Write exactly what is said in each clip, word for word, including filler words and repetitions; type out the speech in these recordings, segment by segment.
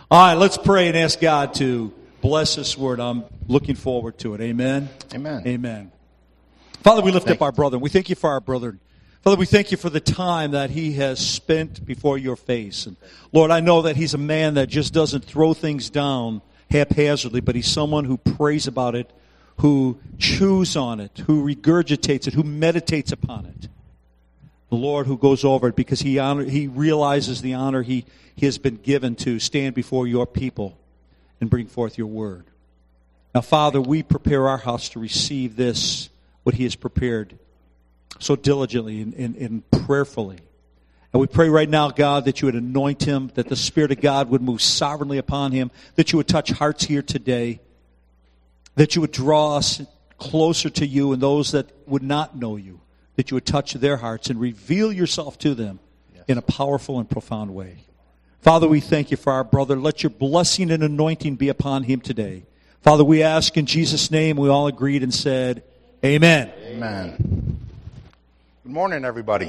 All right, let's pray and ask God to bless this word. I'm looking forward to it. Amen. Amen. Amen. Father, we lift Thank up our brother. We thank you for our brother. Father, we thank you for the time that he has spent before your face. And Lord, I know that he's a man that just doesn't throw things down haphazardly, but he's someone who prays about it, who chews on it, who regurgitates it, who meditates upon it. The Lord who goes over it because he honor, he realizes the honor he, he has been given to stand before your people and bring forth your word. Now, Father, we prepare our house to receive this, what he has prepared so diligently and, and, and prayerfully. And we pray right now, God, that you would anoint him, that the Spirit of God would move sovereignly upon him, that you would touch hearts here today, that you would draw us closer to you and those that would not know you, that you would touch their hearts and reveal yourself to them yes. in a powerful and profound way. Father, we thank you for our brother. Let your blessing and anointing be upon him today. Father, we ask in Jesus' name, we all agreed and said, Amen. Amen. Good morning, everybody.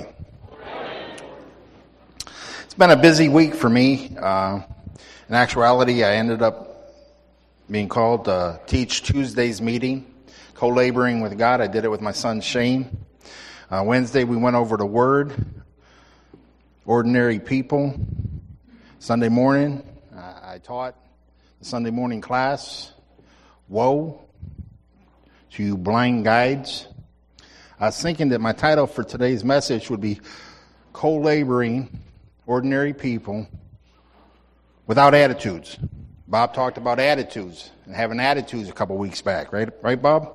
It's been a busy week for me. Uh, in actuality, I ended up being called to teach Tuesday's meeting, co-laboring with God. I did it with my son, Shane. Uh, Wednesday, we went over the Word, ordinary people. Sunday morning, uh, I taught the Sunday morning class, Woe to you blind guides. I was thinking that my title for today's message would be Co-laboring Ordinary People Without Attitudes. Bob talked about attitudes and having attitudes a couple weeks back, right? Right, Bob?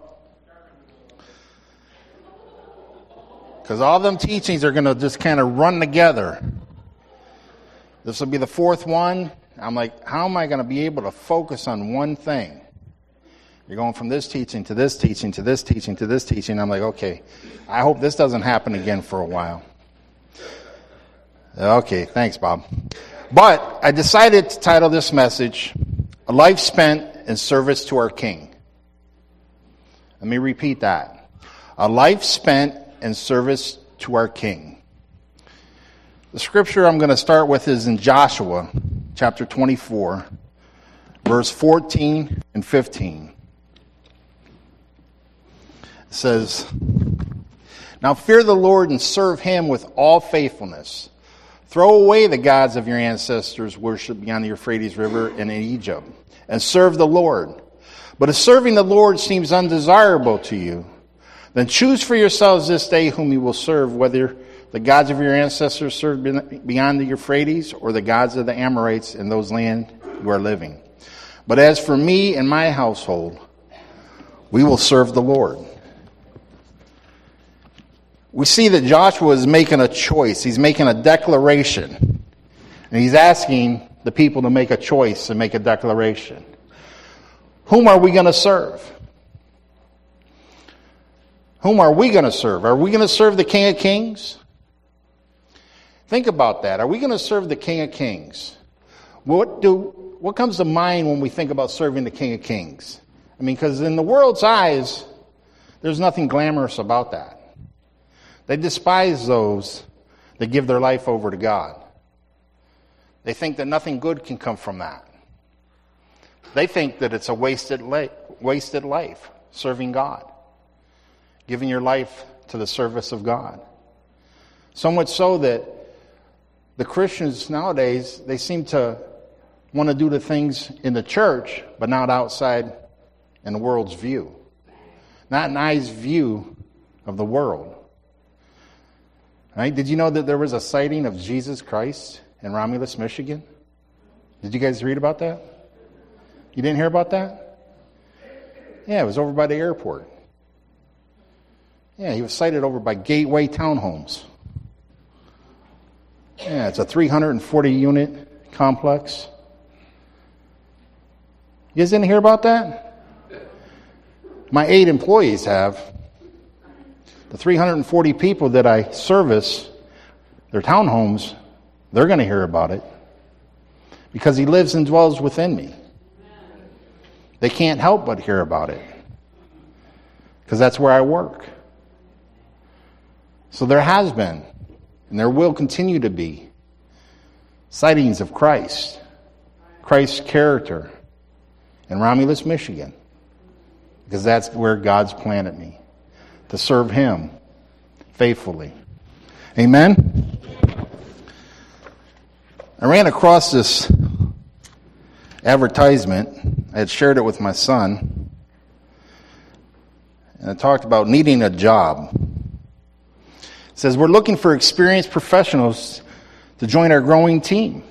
Because all them teachings are going to just kind of run together. This will be the fourth one. I'm like, how am I going to be able to focus on one thing? You're going from this teaching to this teaching to this teaching to this teaching. I'm like, okay, I hope this doesn't happen again for a while. Okay, thanks, Bob. But I decided to title this message, A Life Spent in Service to Our King. Let me repeat that. A life spent in service to our King. The scripture I'm going to start with is in Joshua chapter twenty-four, verse fourteen and fifteen. It says, Now fear the Lord and serve him with all faithfulness. Throw away the gods of your ancestors worshipped beyond the Euphrates River and in Egypt, and serve the Lord. But if serving the Lord seems undesirable to you, then choose for yourselves this day whom you will serve, whether the gods of your ancestors served beyond the Euphrates or the gods of the Amorites in those lands you are living. But as for me and my household, we will serve the Lord. We see that Joshua is making a choice. He's making a declaration. And he's asking the people to make a choice and make a declaration. Whom are we going to serve? Whom are we going to serve? Are we going to serve the King of Kings? Think about that. Are we going to serve the King of Kings? What do what comes to mind when we think about serving the King of Kings? I mean, because in the world's eyes, there's nothing glamorous about that. They despise those that give their life over to God. They think that nothing good can come from that. They think that it's a wasted life, wasted life serving God, giving your life to the service of God. So much so that the Christians nowadays, they seem to want to do the things in the church, but not outside in the world's view. Not an eye's view of the world. Right? Did you know that there was a sighting of Jesus Christ in Romulus, Michigan? Did you guys read about that? You didn't hear about that? Yeah, it was over by the airport. Yeah, he was sighted over by Gateway Townhomes. Yeah, it's a three hundred forty unit complex. You guys didn't hear about that? My eight employees have. The three hundred forty people that I service, their townhomes, they're going to hear about it. Because he lives and dwells within me. They can't help but hear about it. Because that's where I work. So there has been, and there will continue to be, sightings of Christ Christ's character in Romulus, Michigan, because that's where God's planted me, to serve Him faithfully. Amen? I ran across this advertisement. I had shared it with my son, and it talked about needing a job. It says, we're looking for experienced professionals to join our growing team.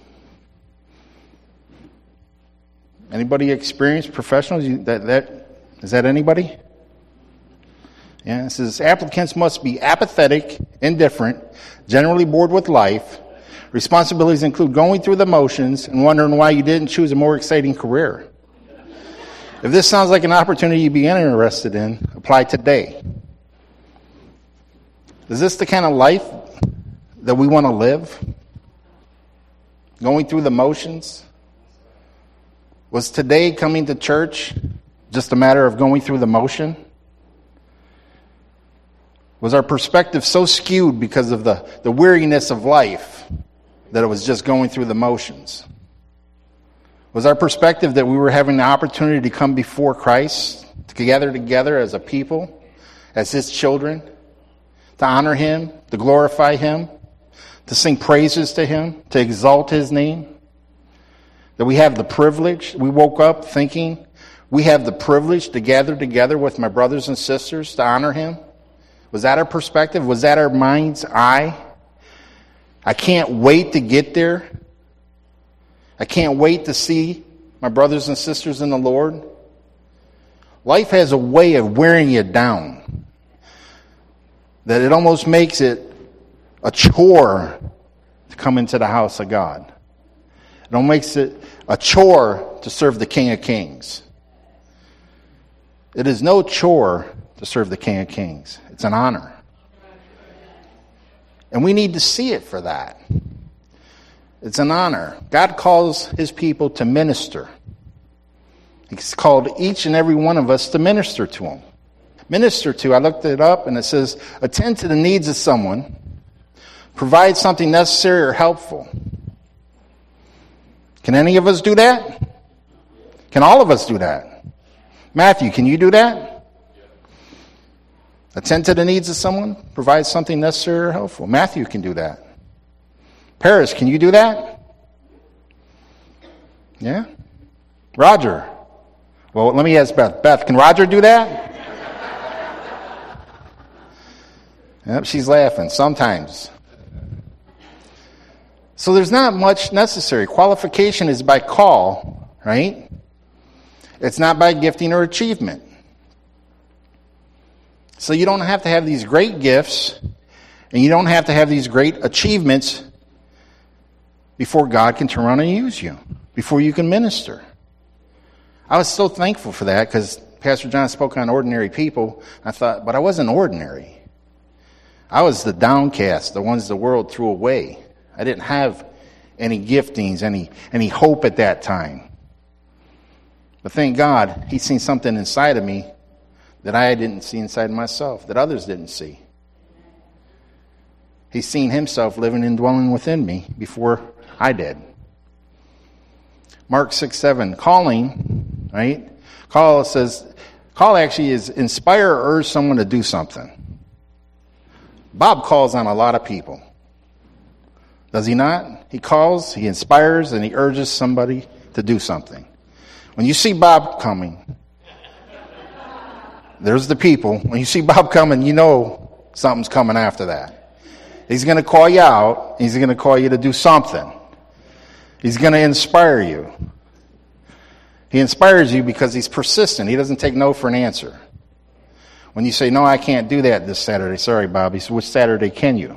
Anybody experienced professionals? You, that, that, is that anybody? Yeah, it says applicants must be apathetic, indifferent, generally bored with life. Responsibilities include going through the motions and wondering why you didn't choose a more exciting career. If this sounds like an opportunity you'd be interested in, apply today. Is this the kind of life that we want to live? Going through the motions? Was today coming to church just a matter of going through the motion? Was our perspective so skewed because of the, the weariness of life that it was just going through the motions? Was our perspective that we were having the opportunity to come before Christ, to gather together as a people, as His children, to honor Him, to glorify Him, to sing praises to Him, to exalt His name? That we have the privilege, we woke up thinking, we have the privilege to gather together with my brothers and sisters to honor Him? Was that our perspective? Was that our mind's eye? I can't wait to get there. I can't wait to see my brothers and sisters in the Lord. Life has a way of wearing you down, that it almost makes it a chore to come into the house of God. It almost makes it a chore to serve the King of Kings. It is no chore to serve the King of Kings. It's an honor. And we need to see it for that. It's an honor. God calls His people to minister. He's called each and every one of us to minister to Him. Minister to, I looked it up and it says, attend to the needs of someone, provide something necessary or helpful. Can any of us do that? Can all of us do that? Matthew, can you do that? Attend to the needs of someone, provide something necessary or helpful. Matthew can do that. Paris, can you do that? Yeah? Roger. Well, let me ask Beth. Beth, can Roger do that? Yep, she's laughing sometimes. So there's not much necessary. Qualification is by call, right? It's not by gifting or achievement. So you don't have to have these great gifts, and you don't have to have these great achievements before God can turn around and use you, before you can minister. I was so thankful for that because Pastor John spoke on ordinary people. I thought, but I wasn't ordinary. I was the downcast, the ones the world threw away. I didn't have any giftings, any, any hope at that time. But thank God, He's seen something inside of me that I didn't see inside myself, that others didn't see. He's seen Himself living and dwelling within me before I did. Mark six seven, calling, right? Call says, call actually is inspire or urge someone to do something. Bob calls on a lot of people. Does he not? He calls, he inspires, and he urges somebody to do something. When you see Bob coming, there's the people. When you see Bob coming, you know something's coming after that. He's going to call you out. He's going to call you to do something. He's going to inspire you. He inspires you because he's persistent. He doesn't take no for an answer. When you say, no, I can't do that this Saturday. Sorry, Bob. He said, which Saturday can you?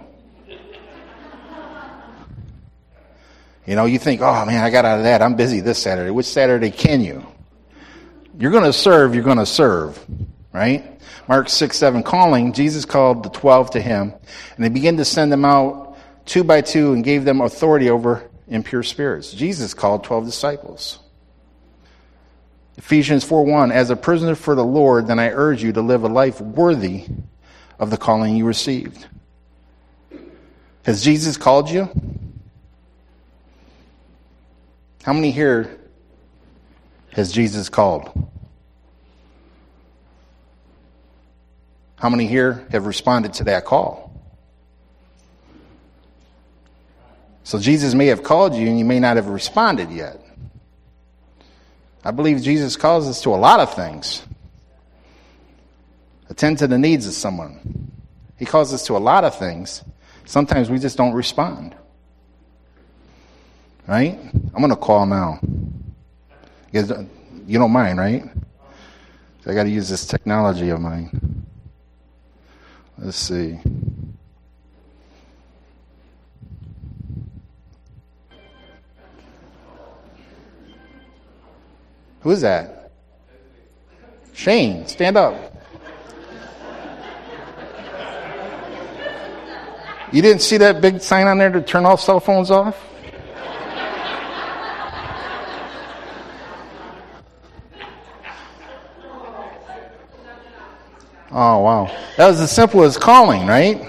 You know, you think, oh, man, I got out of that. I'm busy this Saturday. Which Saturday can you? You're going to serve. You're going to serve. Right? Mark six seven, calling, Jesus called the twelve to Him, and He began to send them out two by two and gave them authority over impure spirits. Jesus called twelve disciples. Ephesians four one, as a prisoner for the Lord, then I urge you to live a life worthy of the calling you received. Has Jesus called you? How many here has Jesus called? How many here have responded to that call? So Jesus may have called you and you may not have responded yet. I believe Jesus calls us to a lot of things. Attend to the needs of someone. He calls us to a lot of things. Sometimes we just don't respond. Right? I'm going to call now. You guys don't, you don't mind, right? So I got to use this technology of mine. Let's see. Who is that? Shane, stand up. You didn't see that big sign on there to turn all cell phones off? Oh, wow. That was as simple as calling, right?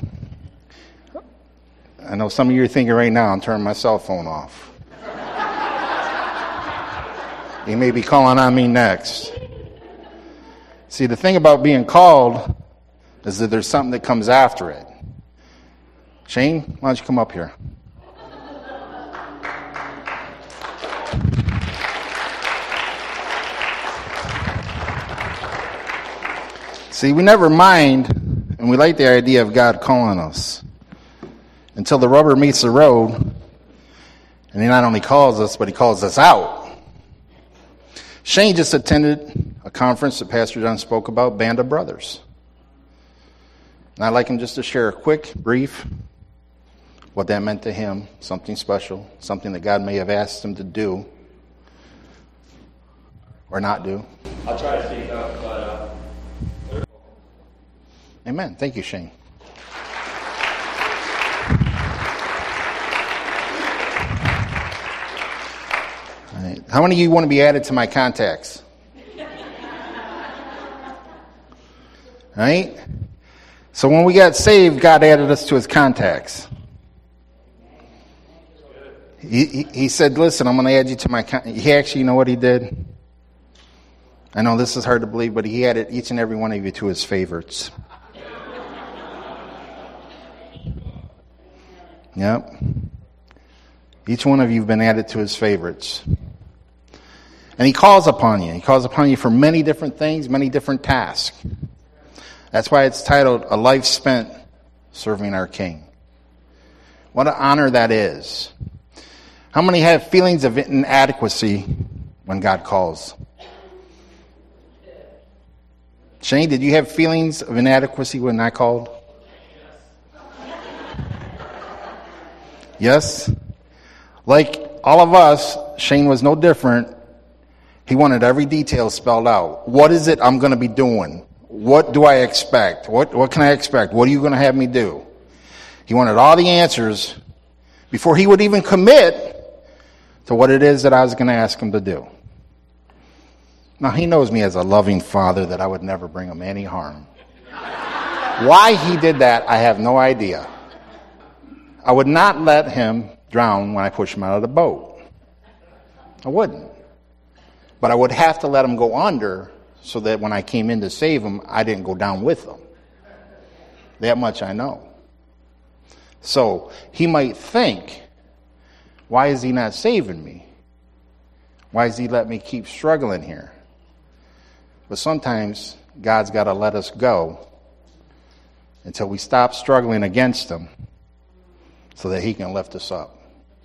I know some of you are thinking right now, I'm turning my cell phone off. You may be calling on me next. See, the thing about being called is that there's something that comes after it. Shane, why don't you come up here? See, we never mind, and we like the idea of God calling us until the rubber meets the road, and he not only calls us, but he calls us out. Shane just attended a conference that Pastor John spoke about, Band of Brothers. And I'd like him just to share a quick, brief, what that meant to him, something special, something that God may have asked him to do or not do. I'll try to speak up, but... Uh... Amen. Thank you, Shane. All right. How many of you want to be added to my contacts? Right? So when we got saved, God added us to his contacts. He, he, he said, listen, I'm going to add you to my contacts. He actually, you know what he did? I know this is hard to believe, but he added each and every one of you to his favorites. Yep. Each one of you have been added to his favorites. And he calls upon you. He calls upon you for many different things, many different tasks. That's why it's titled, A Life Spent Serving Our King. What an honor that is. How many have feelings of inadequacy when God calls? Shane, did you have feelings of inadequacy when I called? Yes? Like all of us, Shane was no different. He wanted every detail spelled out. What is it I'm going to be doing? What do I expect? What what can I expect? What are you going to have me do? He wanted all the answers before he would even commit to what it is that I was going to ask him to do. Now, he knows me as a loving father that I would never bring him any harm. Why he did that, I have no idea. I would not let him drown when I push him out of the boat. I wouldn't. But I would have to let him go under so that when I came in to save him, I didn't go down with him. That much I know. So he might think, why is he not saving me? Why does he let me keep struggling here? But sometimes God's got to let us go until we stop struggling against him so that he can lift us up.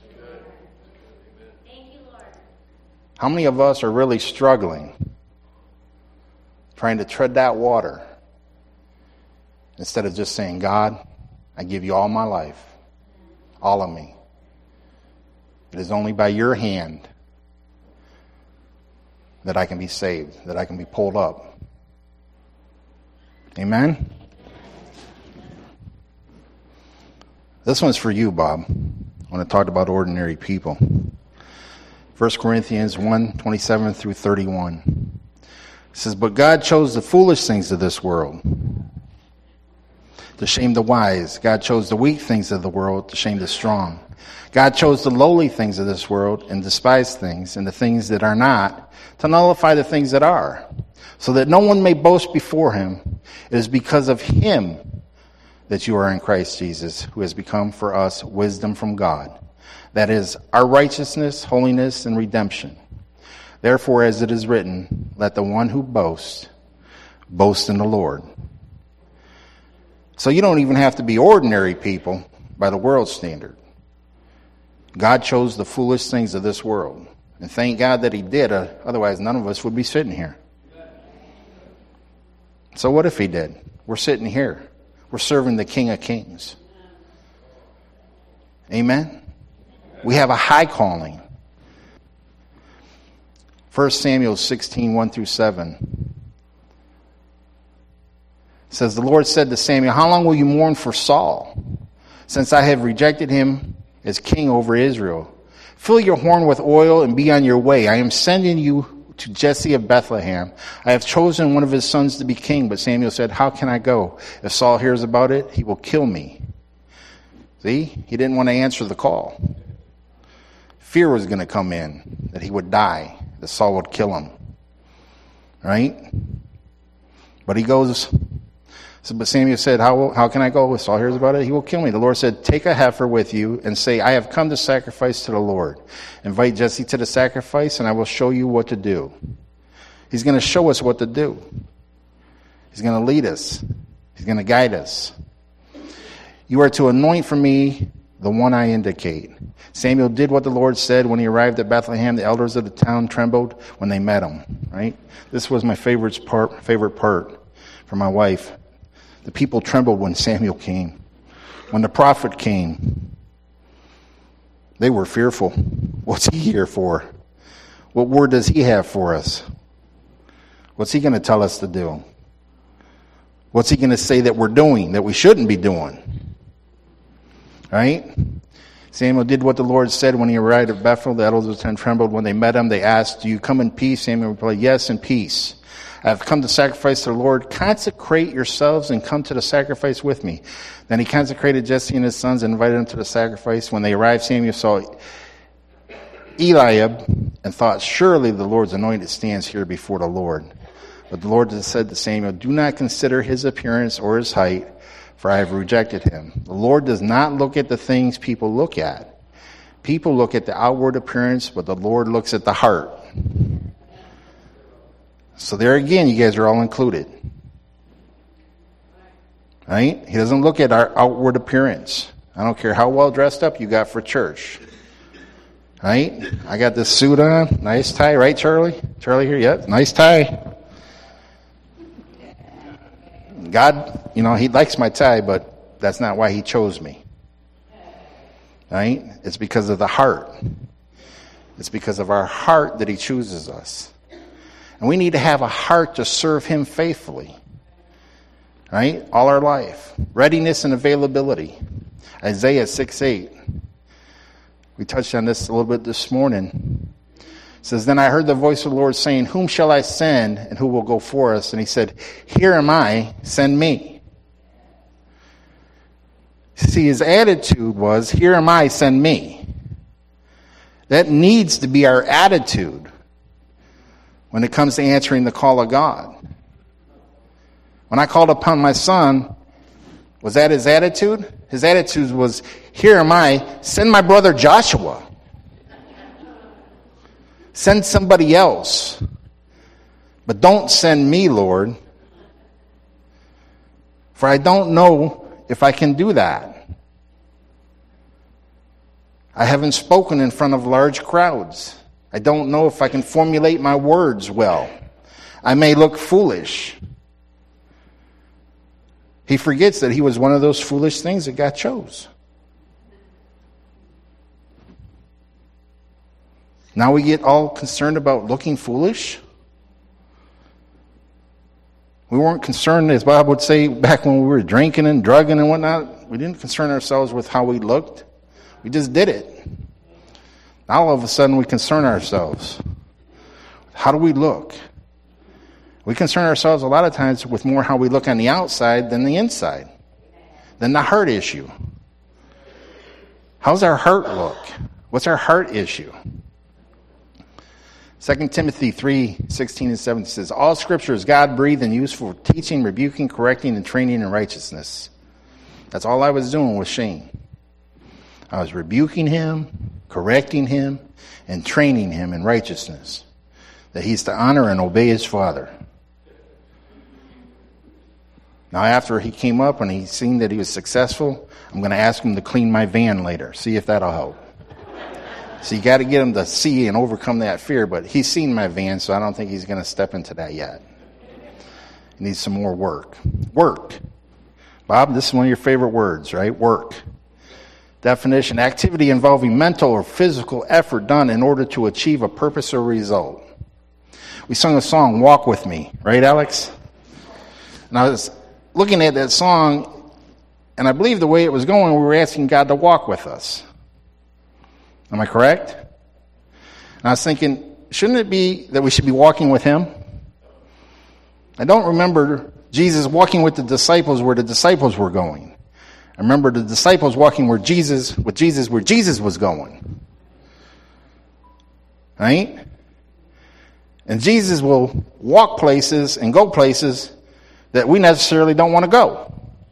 Thank you, Lord. How many of us are really struggling, trying to tread that water, instead of just saying, God, I give you all my life, all of me. It is only by your hand that I can be saved, that I can be pulled up. Amen? This one's for you, Bob. I want to talk about ordinary people. First Corinthians one, twenty-seven through thirty-one. It says, but God chose the foolish things of this world to shame the wise. God chose the weak things of the world to shame the strong. God chose the lowly things of this world and despised things and the things that are not to nullify the things that are, so that no one may boast before him. It is because of him that you are in Christ Jesus, who has become for us wisdom from God. That is our righteousness, holiness, and redemption. Therefore, as it is written, let the one who boasts boast in the Lord. So you don't even have to be ordinary people by the world's standard. God chose the foolish things of this world. And thank God that he did, uh, otherwise none of us would be sitting here. So what if he did? We're sitting here. We're serving the King of Kings. Amen? We have a high calling. First Samuel sixteen, one through seven. It says, the Lord said to Samuel, how long will you mourn for Saul, since I have rejected him as king over Israel? Fill your horn with oil and be on your way. I am sending you to Jesse of Bethlehem. I have chosen one of his sons to be king. But Samuel said, how can I go? If Saul hears about it, he will kill me. See, he didn't want to answer the call. Fear was going to come in, that he would die, that Saul would kill him. Right? But he goes, so, but Samuel said, how, how can I go? If Saul hears about it, he will kill me. The Lord said, take a heifer with you and say, I have come to sacrifice to the Lord. Invite Jesse to the sacrifice and I will show you what to do. He's going to show us what to do. He's going to lead us. He's going to guide us. You are to anoint for me the one I indicate. Samuel did what the Lord said. When he arrived at Bethlehem, the elders of the town trembled when they met him. Right? This was my favorite part, favorite part for my wife. The people trembled when Samuel came. When the prophet came, they were fearful. What's he here for? What word does he have for us? What's he going to tell us to do? What's he going to say that we're doing, that we shouldn't be doing? Right? Samuel did what the Lord said when he arrived at Bethel. The elders of the town trembled when they met him. They asked, do you come in peace? Samuel replied, yes, in peace. I have come to sacrifice to the Lord. Consecrate yourselves and come to the sacrifice with me. Then he consecrated Jesse and his sons and invited them to the sacrifice. When they arrived, Samuel saw Eliab and thought, surely the Lord's anointed stands here before the Lord. But the Lord said to Samuel, do not consider his appearance or his height, for I have rejected him. The Lord does not look at the things people look at. People look at the outward appearance, but the Lord looks at the heart. So there again, you guys are all included. Right? He doesn't look at our outward appearance. I don't care how well dressed up you got for church. Right? I got this suit on, nice tie, right, Charlie? Charlie here, yep, nice tie. God, you know, he likes my tie, but that's not why he chose me. Right? It's because of the heart. It's because of our heart that he chooses us. And we need to have a heart to serve him faithfully. Right? All our life. Readiness and availability. Isaiah six eight. We touched on this a little bit this morning. It says, then I heard the voice of the Lord saying, whom shall I send and who will go for us? And he said, here am I, send me. See, his attitude was, here am I, send me. That needs to be our attitude when it comes to answering the call of God. When I called upon my son, was that his attitude? His attitude was, here am I, send my brother Joshua. Send somebody else. But don't send me, Lord. For I don't know if I can do that. I haven't spoken in front of large crowds. I don't know if I can formulate my words well. I may look foolish. He forgets that he was one of those foolish things that God chose. Now we get all concerned about looking foolish. We weren't concerned, as Bob would say, back when we were drinking and drugging and whatnot. We didn't concern ourselves with how we looked. We just did it. Now all of a sudden we concern ourselves. How do we look? We concern ourselves a lot of times with more how we look on the outside than the inside. Then the heart issue. How's our heart look? What's our heart issue? Second Timothy three, sixteen and seventeen says, all scripture is God-breathed and useful for teaching, rebuking, correcting, and training in righteousness. That's all I was doing with Shane. I was rebuking him, correcting him, and training him in righteousness, that he's to honor and obey his father. Now, after he came up and he seen that he was successful, I'm going to ask him to clean my van later, see if that'll help. So you got to get him to see and overcome that fear, but he's seen my van, so I don't think he's going to step into that yet. He needs some more work. Work. Bob, this is one of your favorite words, right? Work. Definition, activity involving mental or physical effort done in order to achieve a purpose or result. We sung a song, Walk With Me, right, Alex? And I was looking at that song, and I believe the way it was going, we were asking God to walk with us. Am I correct? And I was thinking, shouldn't it be that we should be walking with him? I don't remember Jesus walking with the disciples where the disciples were going. I remember the disciples walking where Jesus, with Jesus where Jesus was going. Right? And Jesus will walk places and go places that we necessarily don't want to go.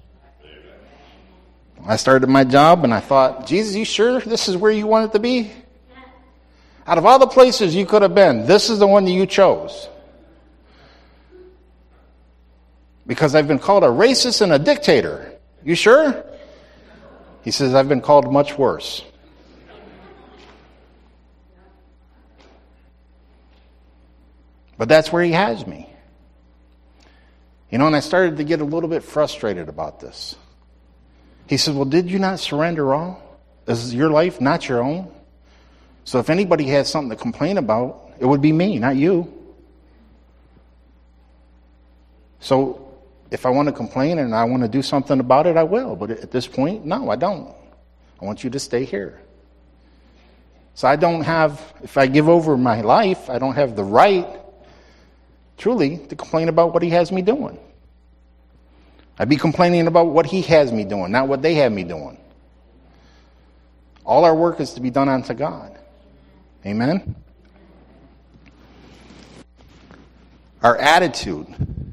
I started my job and I thought, Jesus, you sure this is where you wanted to be? Out of all the places you could have been, this is the one that you chose. Because I've been called a racist and a dictator. You sure? He says, I've been called much worse. But that's where he has me. You know, and I started to get a little bit frustrated about this. He says, well, did you not surrender all? Is your life not your own? So if anybody has something to complain about, it would be me, not you. So if I want to complain and I want to do something about it, I will. But at this point, no, I don't. I want you to stay here. So I don't have, if I give over my life, I don't have the right, truly, to complain about what he has me doing. I'd be complaining about what he has me doing, not what they have me doing. All our work is to be done unto God. Amen? Our attitude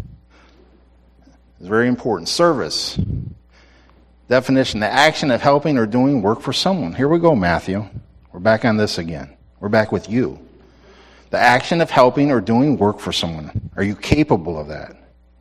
is very important. Service. Definition, the action of helping or doing work for someone. Here we go, Matthew. We're back on this again. We're back with you. The action of helping or doing work for someone. Are you capable of that?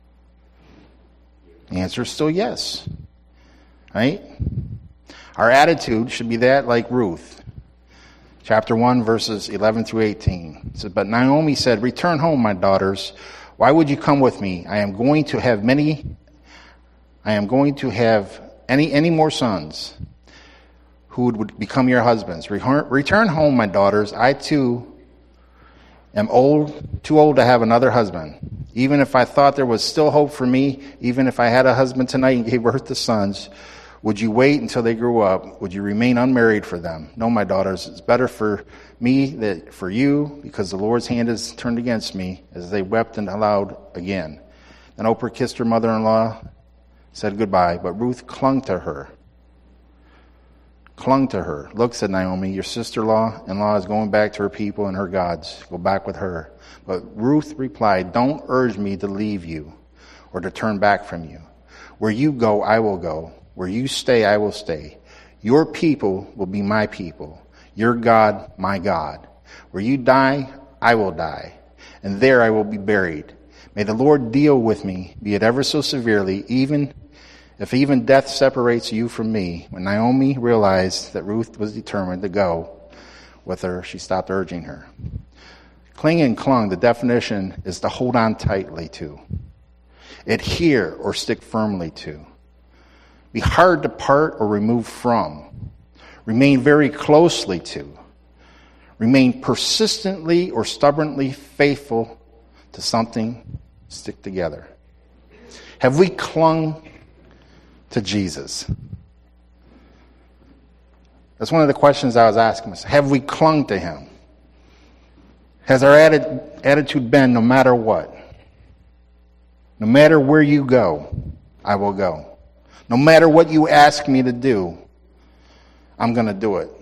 The answer is still yes. Right? Our attitude should be that like Ruth. Chapter one, verses eleven through eighteen. It says, but Naomi said, return home, my daughters. Why would you come with me? I am going to have many, I am going to have any, any more sons who would become your husbands. Return home, my daughters. I too am old, too old to have another husband. Even if I thought there was still hope for me, even if I had a husband tonight and gave birth to sons, would you wait until they grew up? Would you remain unmarried for them? No, my daughters, it's better for me that for you, because the Lord's hand is turned against me, as they wept and aloud again. Then Oprah kissed her mother-in-law, said goodbye, but Ruth clung to her. Clung to her. Look, said Naomi, your sister-in-law is going back to her people and her gods. Go back with her. But Ruth replied, don't urge me to leave you or to turn back from you. Where you go, I will go. Where you stay, I will stay. Your people will be my people. Your God, my God. Where you die, I will die. And there I will be buried. May the Lord deal with me, be it ever so severely, even if even death separates you from me. When Naomi realized that Ruth was determined to go with her, she stopped urging her. Cling and clung, the definition is to hold on tightly to. Adhere or stick firmly to. Be hard to part or remove from. Remain very closely to. Remain persistently or stubbornly faithful to something. Stick together. Have we clung to Jesus? That's one of the questions I was asking myself. Have we clung to him? Has our atti- attitude been no matter what? No matter where you go, I will go. No matter what you ask me to do, I'm going to do it.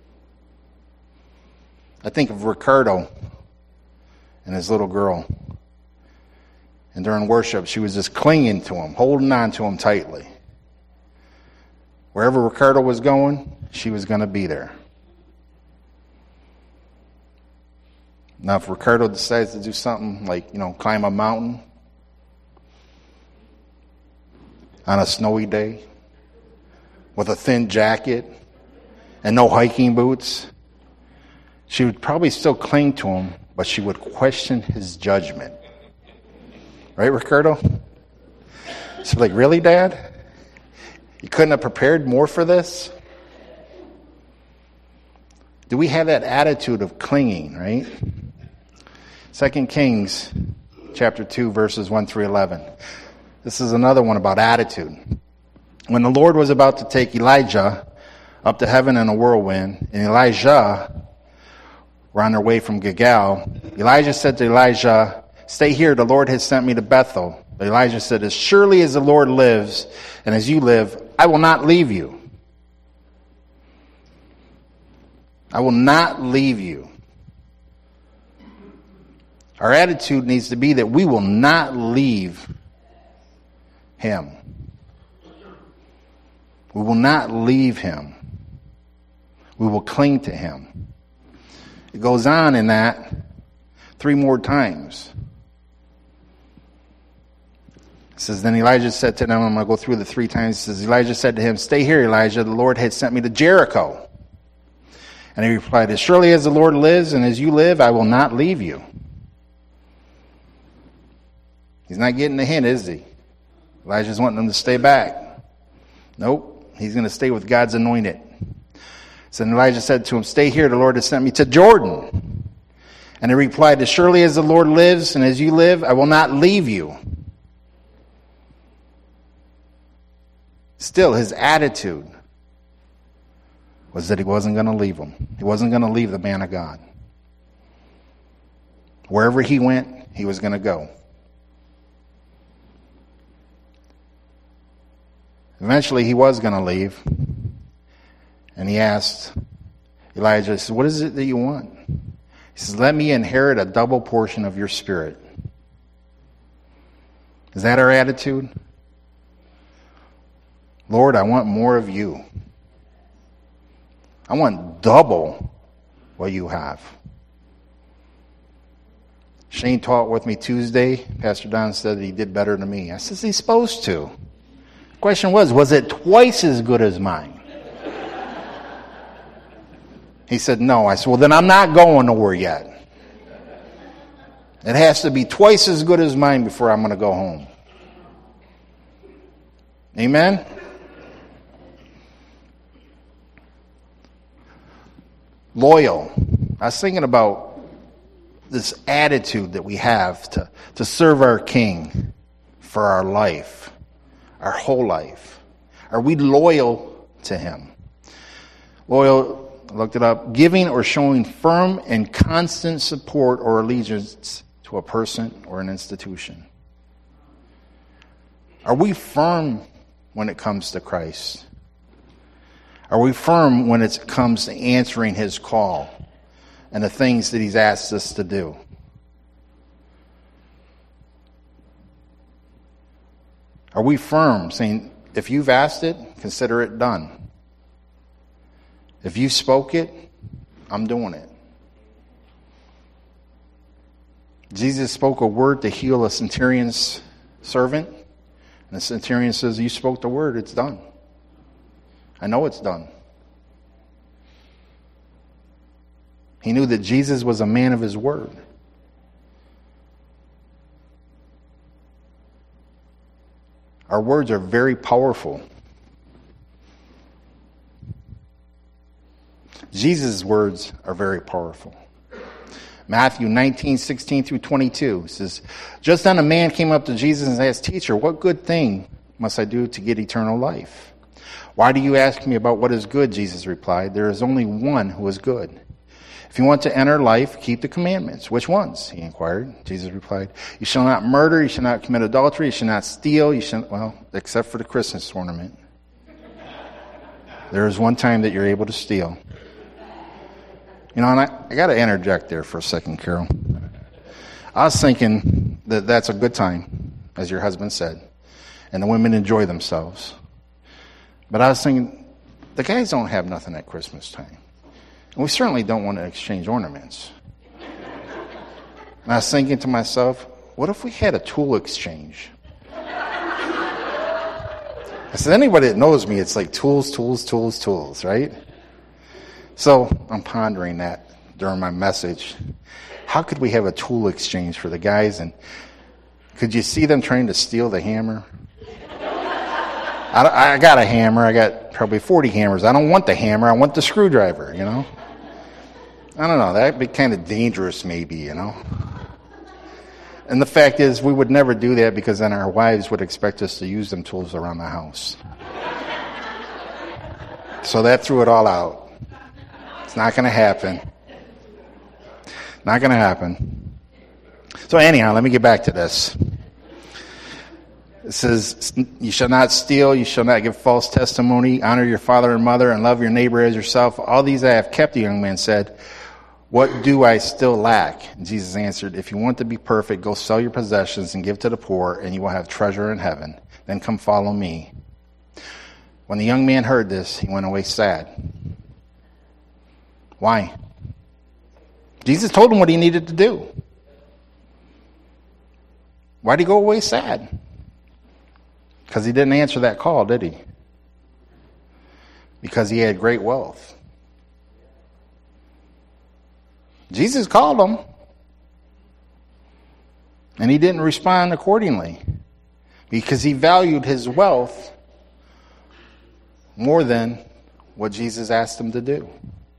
I think of Ricardo and his little girl. And during worship, she was just clinging to him, holding on to him tightly. Wherever Ricardo was going, she was going to be there. Now, if Ricardo decides to do something like, you know, climb a mountain on a snowy day with a thin jacket and no hiking boots, she would probably still cling to him, but she would question his judgment. Right, Ricardo? She's like, really, Dad? You couldn't have prepared more for this? Do we have that attitude of clinging, right? Second Kings chapter two, verses one through eleven. This is another one about attitude. When the Lord was about to take Elijah up to heaven in a whirlwind, and Elijah were on their way from Gilgal, Elijah said to Elijah, "Stay here, the Lord has sent me to Bethel." But Elijah said, "As surely as the Lord lives, and as you live, I will not leave you. I will not leave you." Our attitude needs to be that we will not leave him. We will not leave him. We will cling to him. It goes on in that three more times. It says, then Elijah said to them, I'm going to go through the three times. It says, Elijah said to him, "Stay here, Elijah. The Lord had sent me to Jericho." And he replied, "As surely as the Lord lives and as you live, I will not leave you." He's not getting the hint, is he? Elijah's wanting him to stay back. Nope. He's going to stay with God's anointed. So Elijah said to him, "Stay here. The Lord has sent me to Jordan." And he replied, "As surely as the Lord lives and as you live, I will not leave you." Still, his attitude was that he wasn't going to leave him. He wasn't going to leave the man of God. Wherever he went, he was going to go. Eventually, he was going to leave. And he asked Elijah, he said, "What is it that you want?" He says, "Let me inherit a double portion of your spirit." Is that our attitude? Lord, I want more of you. I want double what you have. Shane taught with me Tuesday. Pastor Don said that he did better than me. I said, he's supposed to. The question was, was it twice as good as mine? He said, no. I said, well, then I'm not going nowhere yet. It has to be twice as good as mine before I'm going to go home. Amen? Loyal. I was thinking about this attitude that we have to, to serve our King for our life, our whole life. Are we loyal to him? Loyal, I looked it up, giving or showing firm and constant support or allegiance to a person or an institution. Are we firm when it comes to Christ? Are we firm when it comes to answering his call and the things that he's asked us to do? Are we firm, saying, if you've asked it, consider it done? If you spoke it, I'm doing it. Jesus spoke a word to heal a centurion's servant, and the centurion says, you spoke the word, it's done. I know it's done. He knew that Jesus was a man of his word. Our words are very powerful. Jesus' words are very powerful. Matthew nineteen, sixteen through twenty-two says, just then a man came up to Jesus and asked, "Teacher, what good thing must I do to get eternal life?" "Why do you ask me about what is good?" Jesus replied. "There is only one who is good. If you want to enter life, keep the commandments. Which ones? He inquired. Jesus replied, you shall not murder, you shall not commit adultery, you shall not steal, you shall, well, except for the Christmas ornament. There is one time that you're able to steal. You know, and I, I got to interject there for a second, Carol. I was thinking that that's a good time, as your husband said, and the women enjoy themselves. But I was thinking, the guys don't have nothing at Christmas time. And we certainly don't want to exchange ornaments. And I was thinking to myself, what if we had a tool exchange? I said, anybody that knows me, it's like tools, tools, tools, tools, right? So I'm pondering that during my message. How could we have a tool exchange for the guys? And could you see them trying to steal the hammer? I, I got a hammer. I got probably forty hammers. I don't want the hammer. I want the screwdriver, you know? I don't know. That'd be kind of dangerous maybe, you know? And the fact is, we would never do that because then our wives would expect us to use them tools around the house. So that threw it all out. It's not going to happen. Not going to happen. So anyhow, let me get back to this. It says, you shall not steal, you shall not give false testimony, honor your father and mother, and love your neighbor as yourself. All these I have kept, the young man said. What do I still lack? And Jesus answered, if you want to be perfect, go sell your possessions and give to the poor, and you will have treasure in heaven. Then come follow me. When the young man heard this, he went away sad. Why? Jesus told him what he needed to do. Why did he go away sad? Because he didn't answer that call, did he? Because he had great wealth. Jesus called him, and he didn't respond accordingly because he valued his wealth more than what Jesus asked him to do.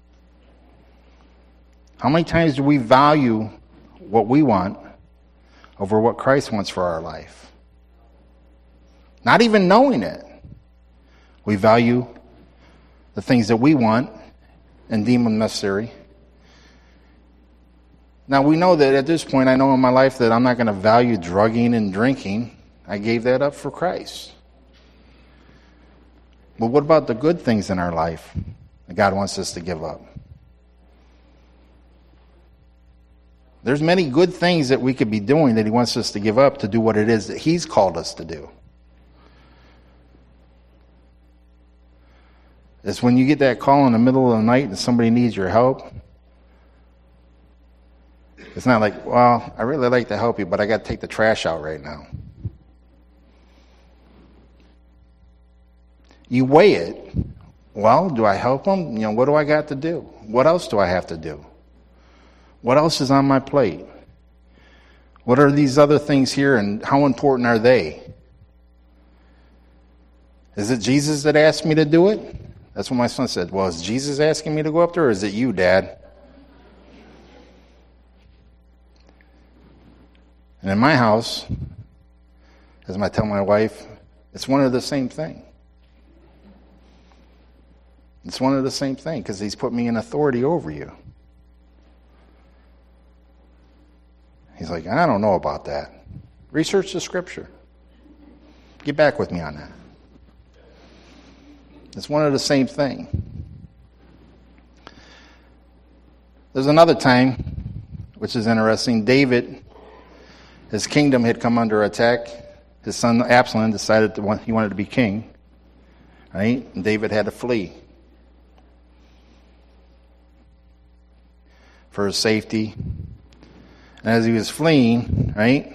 How many times do we value what we want over what Christ wants for our life? Not even knowing it. We value the things that we want and deem them necessary. Now, we know that at this point, I know in my life that I'm not going to value drugging and drinking. I gave that up for Christ. But what about the good things in our life that God wants us to give up? There's many good things that we could be doing that he wants us to give up to do what it is that he's called us to do. It's when you get that call in the middle of the night and somebody needs your help. It's not like, well, I really like to help you, but I got to take the trash out right now. You weigh it. Well, do I help them? You know, what do I got to do? What else do I have to do? What else is on my plate? What are these other things here, and how important are they? Is it Jesus that asked me to do it? That's what my son said. Well, is Jesus asking me to go up there, or is it you, Dad? And in my house, as I tell my wife, it's one of the same thing. It's one of the same thing because he's put me in authority over you. He's like, I don't know about that. Research the scripture. Get back with me on that. It's one of the same thing. There's another time, which is interesting. David, his kingdom had come under attack. His son Absalom decided to want, he wanted to be king. Right? And David had to flee for his safety. And as he was fleeing, right,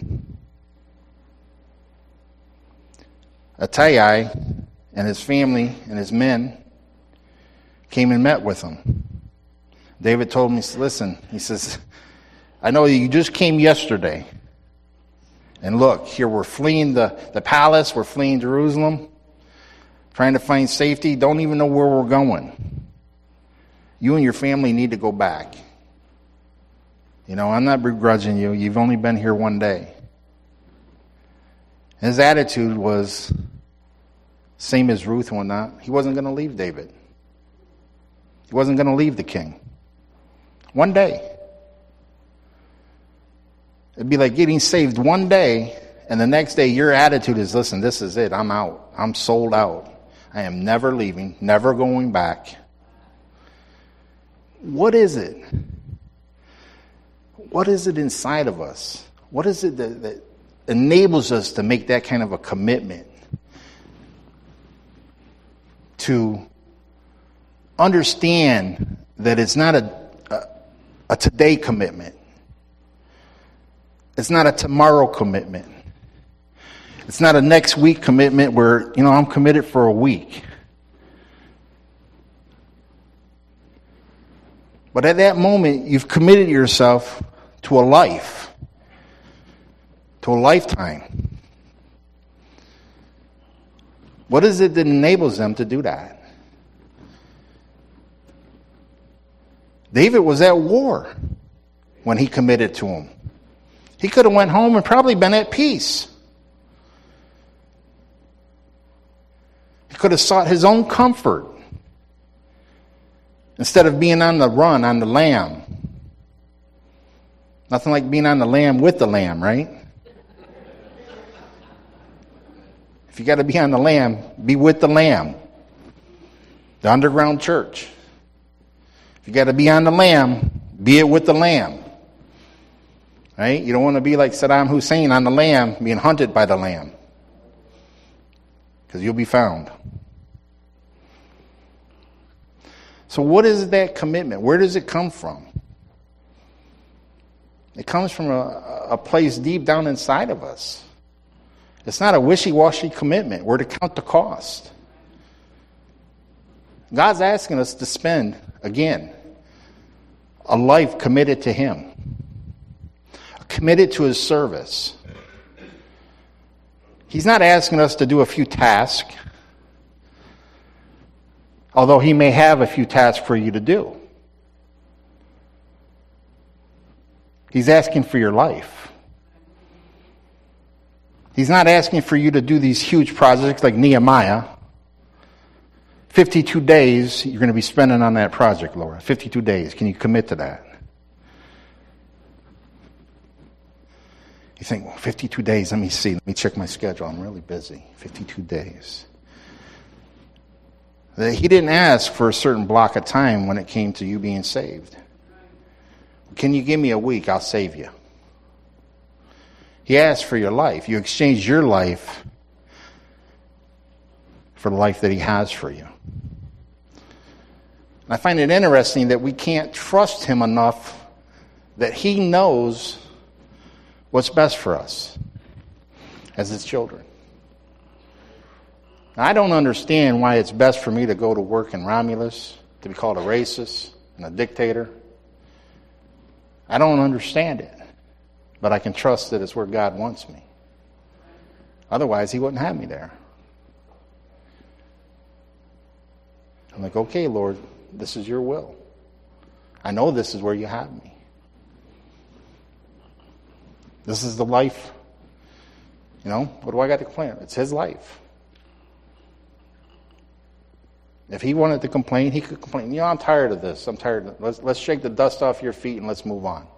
Ittai and his family and his men came and met with him. David told him, he said, listen, he says, I know you just came yesterday. And look, here we're fleeing the, the palace, we're fleeing Jerusalem, trying to find safety, don't even know where we're going. You and your family need to go back. You know, I'm not begrudging you. You've only been here one day. His attitude was same as Ruth and whatnot. He wasn't going to leave David. He wasn't going to leave the king. One day. It'd be like getting saved one day, and the next day your attitude is, listen, this is it. I'm out. I'm sold out. I am never leaving, never going back. What is it? What is it inside of us? What is it that, that enables us to make that kind of a commitment? To understand that it's not a, a, a today commitment. It's not a tomorrow commitment. It's not a next week commitment where, you know, I'm committed for a week. But at that moment, you've committed yourself to a life, to a lifetime. What is it that enables them to do that? David was at war when he committed to him. He could have went home and probably been at peace. He could have sought his own comfort instead of being on the run, on the lam. Nothing like being on the lam with the lamb, right? If you got to be on the lam, be with the lamb. The underground church. If you got to be on the lamb, be it with the lamb. Right? You don't want to be like Saddam Hussein on the lam, being hunted by the lamb. Because you'll be found. So what is that commitment? Where does it come from? It comes from a, a place deep down inside of us. It's not a wishy-washy commitment. We're to count the cost. God's asking us to spend, again, a life committed to Him. Committed to His service. He's not asking us to do a few tasks, although He may have a few tasks for you to do. He's asking for your life. He's not asking for you to do these huge projects like Nehemiah. fifty-two days you're going to be spending on that project, Laura. fifty-two days. Can you commit to that? You think, well, fifty-two days, let me see. Let me check my schedule. I'm really busy. fifty-two days. He didn't ask for a certain block of time when it came to you being saved. Can you give me a week? I'll save you. He asked for your life. You exchange your life for the life that He has for you. And I find it interesting that we can't trust Him enough that He knows what's best for us as His children. Now, I don't understand why it's best for me to go to work in Romulus, to be called a racist and a dictator. I don't understand it. But I can trust that it's where God wants me. Otherwise, He wouldn't have me there. I'm like, okay, Lord, this is your will. I know this is where you have me. This is the life. You know, what do I got to complain about? It's His life. If He wanted to complain, He could complain. You know, I'm tired of this. I'm tired of let's let's shake the dust off your feet and let's move on.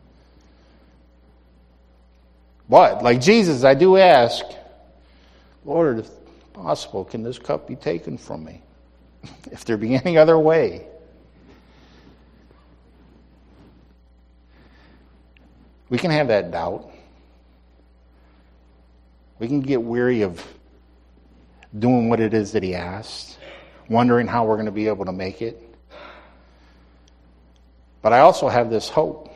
But, like Jesus, I do ask, Lord, if possible, can this cup be taken from me? If there be any other way. We can have that doubt. We can get weary of doing what it is that He asked, wondering how we're going to be able to make it. But I also have this hope.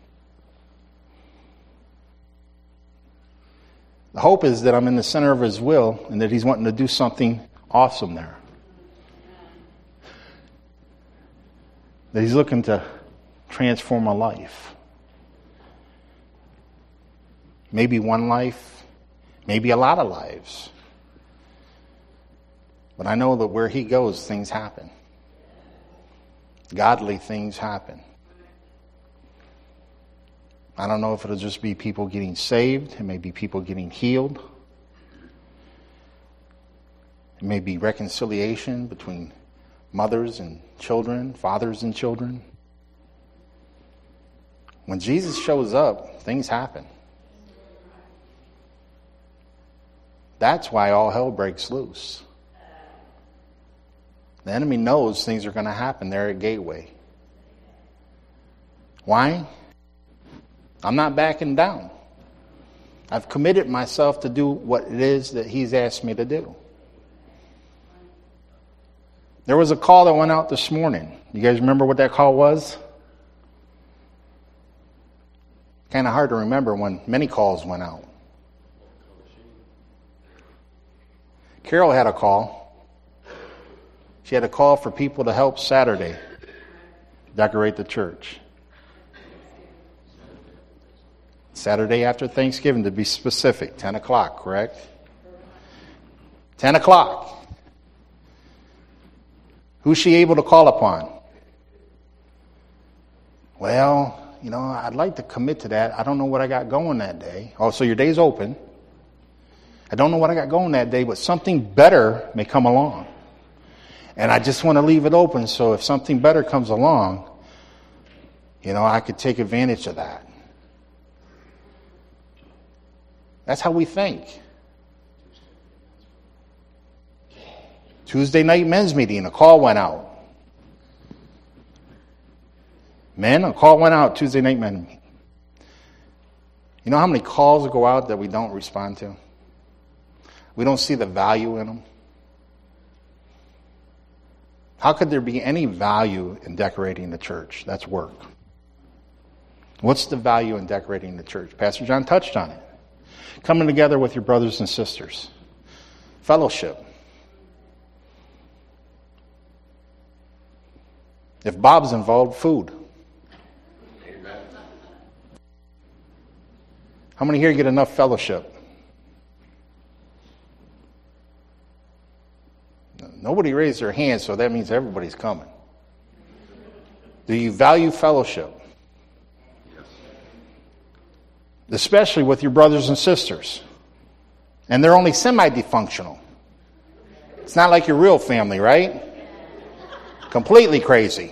The hope is that I'm in the center of His will and that He's wanting to do something awesome there. That He's looking to transform a life. Maybe one life, maybe a lot of lives. But I know that where He goes, things happen. Godly things happen. I don't know if it'll just be people getting saved. It may be people getting healed. It may be reconciliation between mothers and children, fathers and children. When Jesus shows up, things happen. That's why all hell breaks loose. The enemy knows things are going to happen there at Gateway. Why? I'm not backing down. I've committed myself to do what it is that he's asked me to do. There was a call that went out this morning. You guys remember what that call was? Kind of hard to remember when many calls went out. Carol had a call. She had a call for people to help Saturday decorate the church. Saturday after Thanksgiving, to be specific, ten o'clock, correct? ten o'clock. Who's she able to call upon? Well, you know, I'd like to commit to that. I don't know what I got going that day. Oh, so your day's open. I don't know what I got going that day, but something better may come along. And I just want to leave it open so if something better comes along, you know, I could take advantage of that. That's how we think. Tuesday night men's meeting, a call went out. Men, a call went out Tuesday night men's meeting. You know how many calls go out that we don't respond to? We don't see the value in them. How could there be any value in decorating the church? That's work. What's the value in decorating the church? Pastor John touched on it. Coming together with your brothers and sisters. Fellowship. If Bob's involved, food. Amen. How many here get enough fellowship? Nobody raised their hand, so that means everybody's coming. Do you value fellowship? Especially with your brothers and sisters. And they're only semi-defunctional. It's not like your real family, right? Completely crazy.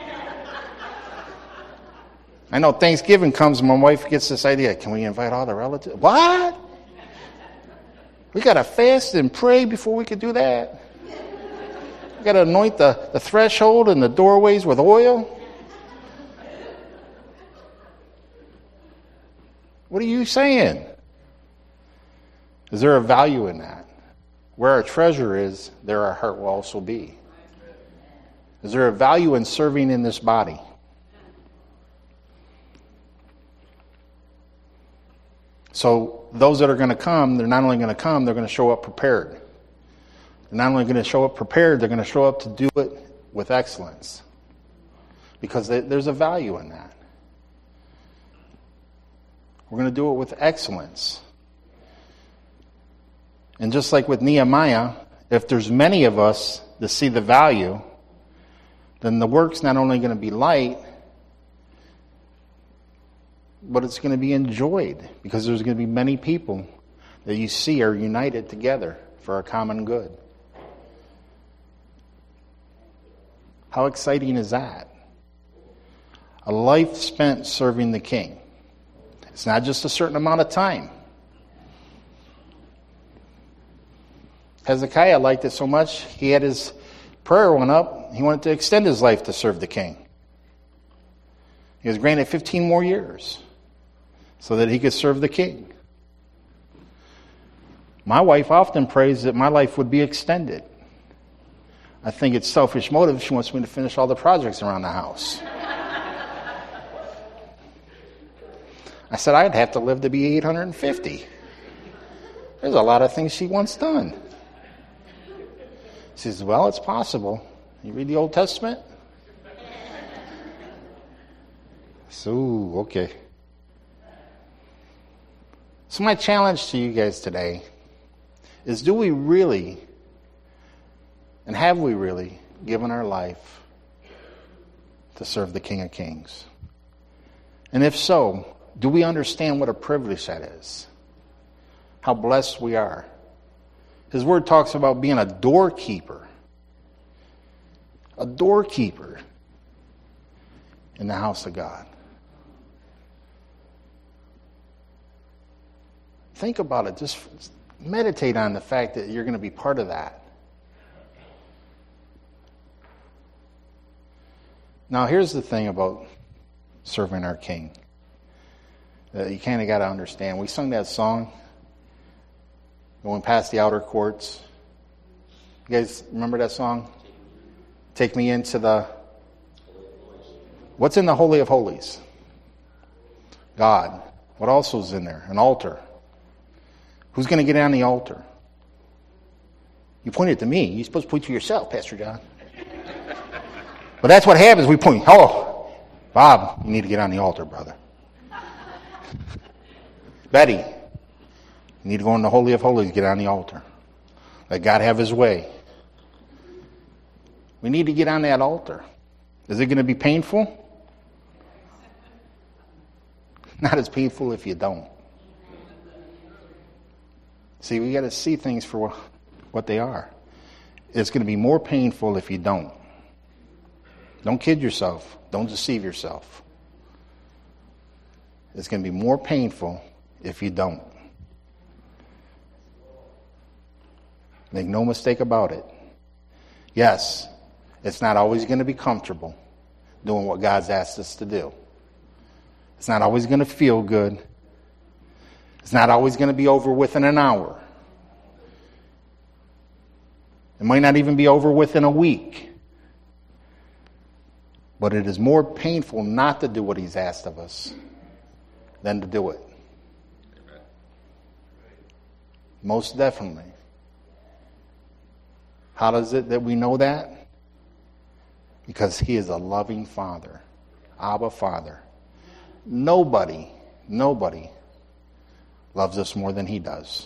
I know Thanksgiving comes and my wife gets this idea. Can we invite all the relatives? What? We got to fast and pray before we could do that? We got to anoint the, the threshold and the doorways with oil? What are you saying? Is there a value in that? Where our treasure is, there our heart will also be. Is there a value in serving in this body? So those that are going to come, they're not only going to come, they're going to show up prepared. They're not only going to show up prepared, they're going to show up to do it with excellence. Because they, there's a value in that. We're going to do it with excellence. And just like with Nehemiah, if there's many of us that see the value, then the work's not only going to be light, but it's going to be enjoyed because there's going to be many people that you see are united together for a common good. How exciting is that? A life spent serving the King. It's not just a certain amount of time. Hezekiah liked it so much, he had his prayer went up. He wanted to extend his life to serve the King. He was granted fifteen more years so that he could serve the King. My wife often prays that my life would be extended. I think it's selfish motive. She wants me to finish all the projects around the house. I said I'd have to live to be eight hundred fifty. There's a lot of things she wants done. She says, well, it's possible. You read the Old Testament? So, okay. So my challenge to you guys today is, do we really, and have we really, given our life to serve the King of Kings? And if so, do we understand what a privilege that is? How blessed we are. His word talks about being a doorkeeper. A doorkeeper in the house of God. think about it. Just meditate on the fact that you're going to be part of that. Now, here's the thing about serving our King that you kind of got to understand. We sung that song, going past the outer courts. You guys remember that song? Take me into the... What's in the Holy of Holies? God. What also is in there? An altar. Who's going to get on the altar? You pointed to me. You're supposed to point to yourself, Pastor John. But that's what happens. We point. Oh, Bob, you need to get on the altar, brother. Betty, you need to go in the Holy of Holies, get on the altar. Let God have his way. We need to get on that altar. Is it going to be painful? Not as painful if you don't. See, we got to see things for what they are. It's going to be more painful if you don't. Don't kid yourself. Don't deceive yourself. It's going to be more painful if you don't. Make no mistake about it. Yes, it's not always going to be comfortable doing what God's asked us to do. It's not always going to feel good. It's not always going to be over within an hour. It might not even be over within a week. But it is more painful not to do what he's asked of us than to do it. Most definitely. How does it that we know that? Because he is a loving Father. Abba Father. Nobody, nobody loves us more than he does.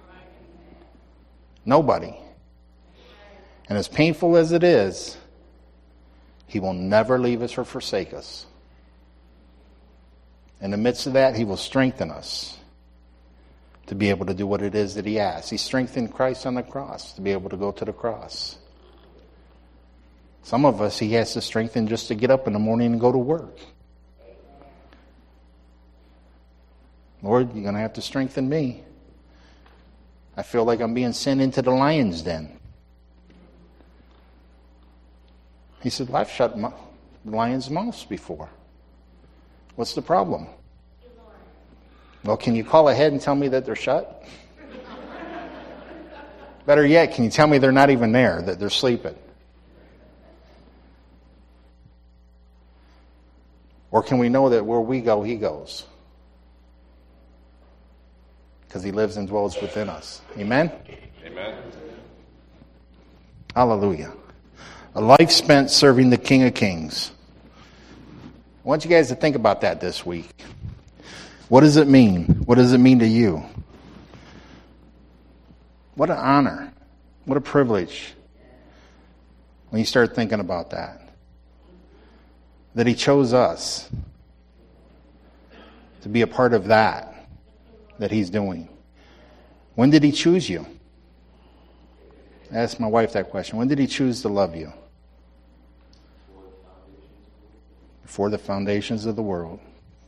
Nobody. And as painful as it is, he will never leave us or forsake us. In the midst of that, he will strengthen us to be able to do what it is that he asks. He strengthened Christ on the cross to be able to go to the cross. Some of us, he has to strengthen just to get up in the morning and go to work. Lord, you're going to have to strengthen me. I feel like I'm being sent into the lion's den. He said, well, I've shut my, the lion's mouths before. What's the problem? Well, can you call ahead and tell me that they're shut? Better yet, can you tell me they're not even there, that they're sleeping? Or can we know that where we go, he goes? Because he lives and dwells within us. Amen? Amen. Hallelujah. A life spent serving the King of Kings. I want you guys to think about that this week. What does it mean? What does it mean to you? What an honor. What a privilege when you start thinking about that. That he chose us to be a part of that that he's doing. When did he choose you? I asked my wife that question. When did he choose to love you? Before the foundations of the world.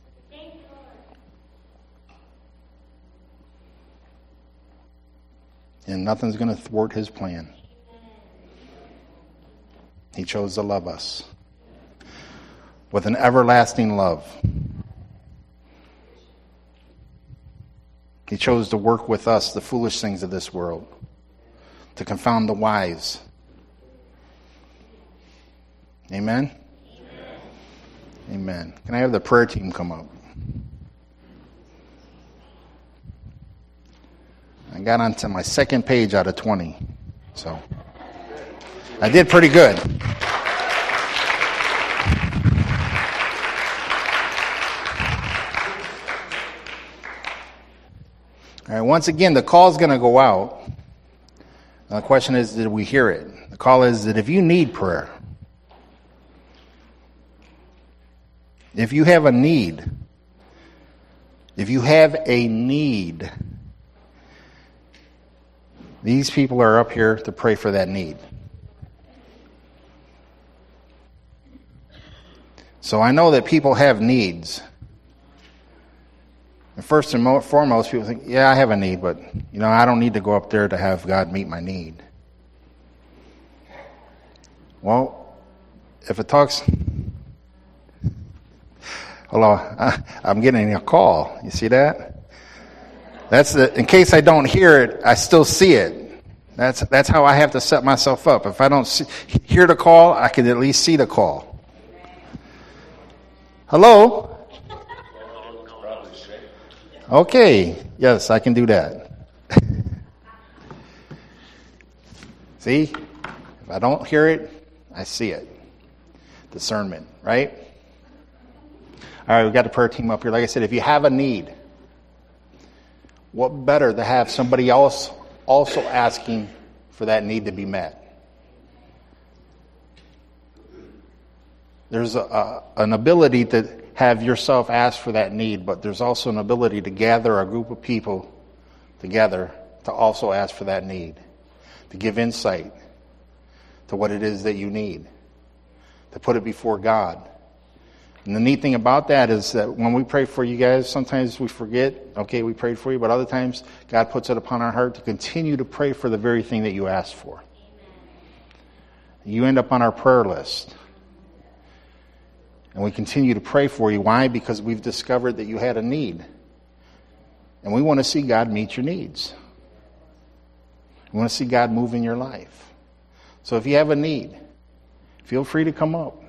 And nothing's going to thwart his plan. He chose to love us with an everlasting love. He chose to work with us, the foolish things of this world, to confound the wise. Amen? Amen. Can I have the prayer team come up? I got onto my second page out of twenty. So I did pretty good. All right, once again, the call is going to go out. Now the question is, did we hear it? The call is that if you need prayer, if you have a need, if you have a need, these people are up here to pray for that need. So I know that people have needs. And first and mo- foremost, people think, yeah, I have a need, but, you know, I don't need to go up there to have God meet my need. Well, if it talks... Hello, I'm getting a call. You see that? That's the, in case I don't hear it, I still see it. That's that's how I have to set myself up. If I don't see, hear the call, I can at least see the call. Hello? Okay, yes, I can do that. See? If I don't hear it, I see it. Discernment, right? All right, we've got the prayer team up here. Like I said, if you have a need, what better to have somebody else also asking for that need to be met? There's a, a, an ability to have yourself ask for that need, but there's also an ability to gather a group of people together to also ask for that need, to give insight to what it is that you need, to put it before God. And the neat thing about that is that when we pray for you guys, sometimes we forget, okay, we prayed for you, but other times God puts it upon our heart to continue to pray for the very thing that you asked for. Amen. You end up on our prayer list. And we continue to pray for you. Why? Because we've discovered that you had a need. And we want to see God meet your needs. We want to see God move in your life. So if you have a need, feel free to come up.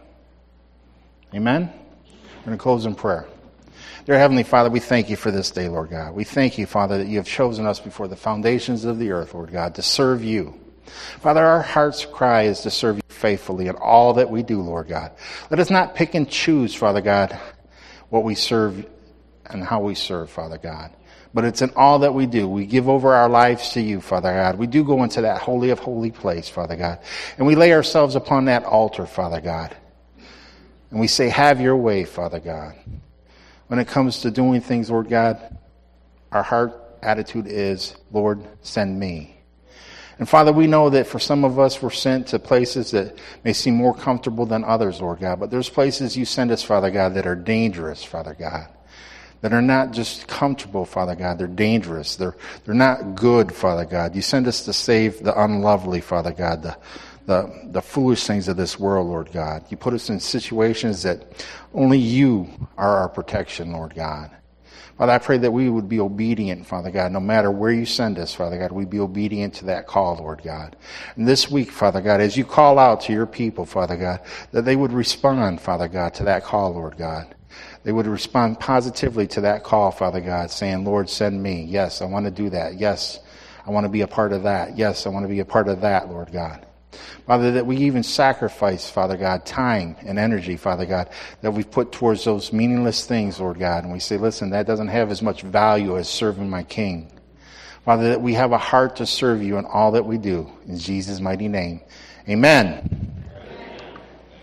Amen? We're going to close in prayer. Dear Heavenly Father, we thank you for this day, Lord God. We thank you, Father, that you have chosen us before the foundations of the earth, Lord God, to serve you. Father, our heart's cry is to serve you faithfully in all that we do, Lord God. Let us not pick and choose, Father God, what we serve and how we serve, Father God. But it's in all that we do. We give over our lives to you, Father God. We do go into that holy of holy place, Father God. And we lay ourselves upon that altar, Father God. And we say, have your way, Father God. When it comes to doing things, Lord God, our heart attitude is, Lord, send me. And Father, we know that for some of us, we're sent to places that may seem more comfortable than others, Lord God. But there's places you send us, Father God, that are dangerous, Father God. That are not just comfortable, Father God. They're dangerous. They're, they're not good, Father God. You send us to save the unlovely, Father God, the The, the foolish things of this world, Lord God. You put us in situations that only you are our protection, Lord God. Father, I pray that we would be obedient, Father God, no matter where you send us, Father God, we'd be obedient to that call, Lord God. And this week, Father God, as you call out to your people, Father God, that they would respond, Father God, to that call, Lord God. They would respond positively to that call, Father God, saying, Lord, send me. Yes, I want to do that. Yes, I want to be a part of that. Yes, I want to be a part of that, Lord God. Father, that we even sacrifice, Father God, time and energy, Father God, that we've put towards those meaningless things, Lord God. And we say, listen, that doesn't have as much value as serving my King. Father, that we have a heart to serve you in all that we do. In Jesus' mighty name, amen.